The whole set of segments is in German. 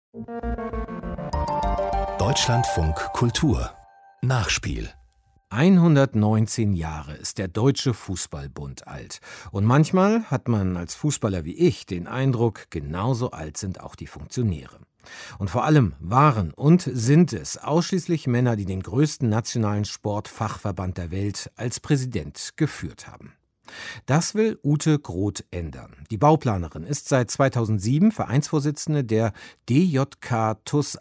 Deutschlandfunk Kultur Nachspiel. 119 Jahre ist der Deutsche Fußballbund alt. Und manchmal hat man als Fußballer wie ich den Eindruck, genauso alt sind auch die Funktionäre. Und vor allem waren und sind es ausschließlich Männer, die den größten nationalen Sportfachverband der Welt als Präsident geführt haben. Das will Ute Groth ändern. Die Bauplanerin ist seit 2007 Vereinsvorsitzende der DJK TuS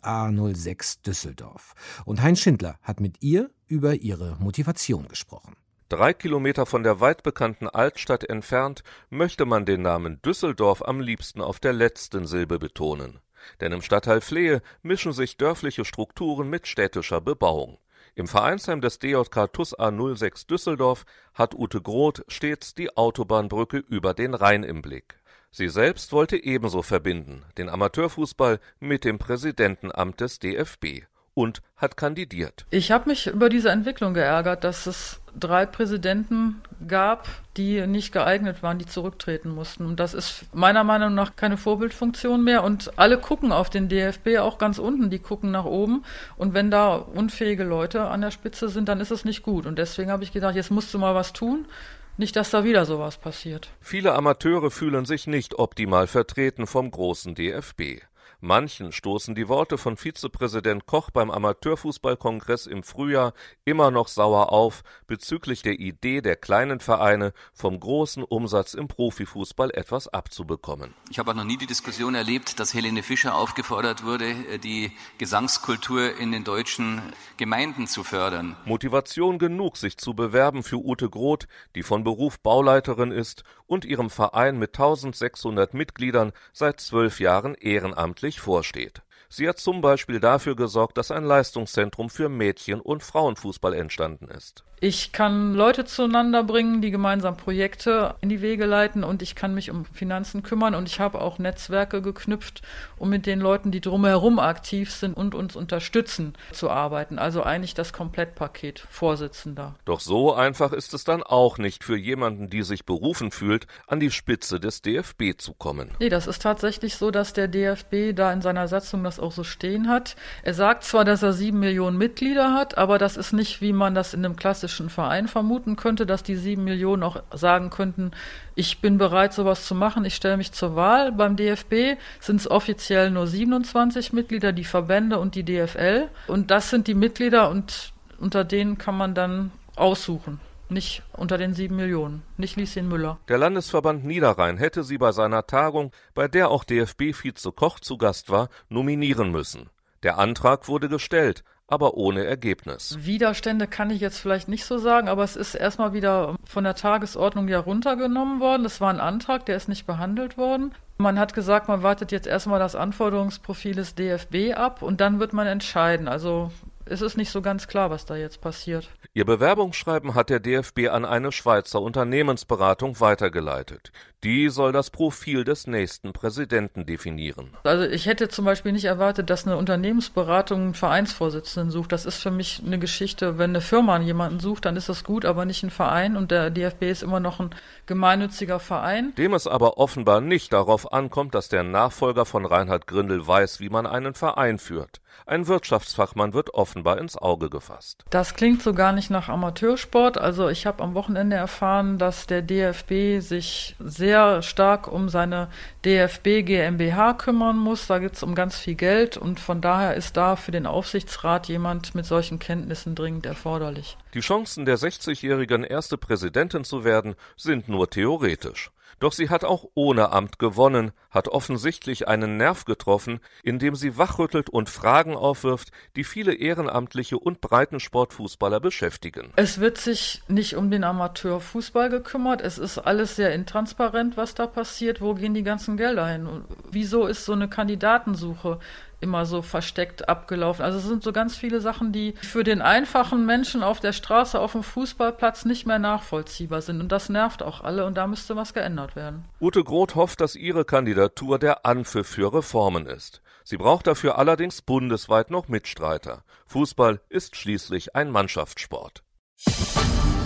A06 Düsseldorf. Und Heinz Schindler hat mit ihr über ihre Motivation gesprochen. 3 Kilometer von der weit bekannten Altstadt entfernt möchte man den Namen Düsseldorf am liebsten auf der letzten Silbe betonen. Denn im Stadtteil Flehe mischen sich dörfliche Strukturen mit städtischer Bebauung. Im Vereinsheim des DJK TuS A06 Düsseldorf hat Ute Groth stets die Autobahnbrücke über den Rhein im Blick. Sie selbst wollte ebenso verbinden, den Amateurfußball mit dem Präsidentenamt des DFB, und hat kandidiert. Ich habe mich über diese Entwicklung geärgert, dass es 3 Präsidenten gab, die nicht geeignet waren, die zurücktreten mussten. Und das ist meiner Meinung nach keine Vorbildfunktion mehr. Und alle gucken auf den DFB, auch ganz unten, die gucken nach oben. Und wenn da unfähige Leute an der Spitze sind, dann ist es nicht gut. Und deswegen habe ich gedacht, jetzt musst du mal was tun. Nicht, dass da wieder sowas passiert. Viele Amateure fühlen sich nicht optimal vertreten vom großen DFB. Manchen stoßen die Worte von Vizepräsident Koch beim Amateurfußballkongress im Frühjahr immer noch sauer auf bezüglich der Idee der kleinen Vereine, vom großen Umsatz im Profifußball etwas abzubekommen. Ich habe auch noch nie die Diskussion erlebt, dass Helene Fischer aufgefordert wurde, die Gesangskultur in den deutschen Gemeinden zu fördern. Motivation genug, sich zu bewerben für Ute Groth, die von Beruf Bauleiterin ist und ihrem Verein mit 1600 Mitgliedern seit 12 Jahren ehrenamtlich vorsteht. Sie hat zum Beispiel dafür gesorgt, dass ein Leistungszentrum für Mädchen- und Frauenfußball entstanden ist. Ich kann Leute zueinander bringen, die gemeinsam Projekte in die Wege leiten, und ich kann mich um Finanzen kümmern, und ich habe auch Netzwerke geknüpft, um mit den Leuten, die drumherum aktiv sind und uns unterstützen, zu arbeiten. Also eigentlich das Komplettpaket, Vorsitzender. Doch so einfach ist es dann auch nicht für jemanden, die sich berufen fühlt, an die Spitze des DFB zu kommen. Nee, das ist tatsächlich so, dass der DFB da in seiner Satzung das auch so stehen hat. Er sagt zwar, dass er 7 Millionen Mitglieder hat, aber das ist nicht, wie man das in einem klassischen Verein vermuten könnte, dass die 7 Millionen auch sagen könnten, ich bin bereit, sowas zu machen, ich stelle mich zur Wahl. Beim DFB sind es offiziell nur 27 Mitglieder, die Verbände und die DFL. Und das sind die Mitglieder, und unter denen kann man dann aussuchen. Nicht unter den 7 Millionen, nicht Lieschen Müller. Der Landesverband Niederrhein hätte sie bei seiner Tagung, bei der auch DFB-Vize Koch zu Gast war, nominieren müssen. Der Antrag wurde gestellt, aber ohne Ergebnis. Widerstände kann ich jetzt vielleicht nicht so sagen, aber es ist erstmal wieder von der Tagesordnung ja runtergenommen worden. Das war ein Antrag, der ist nicht behandelt worden. Man hat gesagt, man wartet jetzt erstmal das Anforderungsprofil des DFB ab, und dann wird man entscheiden. Also es ist nicht so ganz klar, was da jetzt passiert. Ihr Bewerbungsschreiben hat der DFB an eine Schweizer Unternehmensberatung weitergeleitet. Die soll das Profil des nächsten Präsidenten definieren. Also ich hätte zum Beispiel nicht erwartet, dass eine Unternehmensberatung einen Vereinsvorsitzenden sucht. Das ist für mich eine Geschichte, wenn eine Firma jemanden sucht, dann ist das gut, aber nicht ein Verein, und der DFB ist immer noch ein gemeinnütziger Verein. Dem es aber offenbar nicht darauf ankommt, dass der Nachfolger von Reinhard Grindel weiß, wie man einen Verein führt. Ein Wirtschaftsfachmann wird offenbar ins Auge gefasst. Das klingt so gar nicht nach Amateursport. Also ich habe am Wochenende erfahren, dass der DFB sich sehr stark um seine DFB GmbH kümmern muss. Da geht es um ganz viel Geld, und von daher ist da für den Aufsichtsrat jemand mit solchen Kenntnissen dringend erforderlich. Die Chancen der 60-Jährigen, erste Präsidentin zu werden, sind nur theoretisch. Doch sie hat auch ohne Amt gewonnen, hat offensichtlich einen Nerv getroffen, indem sie wachrüttelt und Fragen aufwirft, die viele ehrenamtliche und Breitensportfußballer beschäftigen. Es wird sich nicht um den Amateurfußball gekümmert. Es ist alles sehr intransparent, was da passiert. Wo gehen die ganzen Gelder hin? Und wieso ist so eine Kandidatensuche immer so versteckt abgelaufen? Also es sind so ganz viele Sachen, die für den einfachen Menschen auf der Straße, auf dem Fußballplatz nicht mehr nachvollziehbar sind. Und das nervt auch alle, und da müsste was geändert werden. Ute Groth hofft, dass ihre Kandidatur der Anpfiff für Reformen ist. Sie braucht dafür allerdings bundesweit noch Mitstreiter. Fußball ist schließlich ein Mannschaftssport.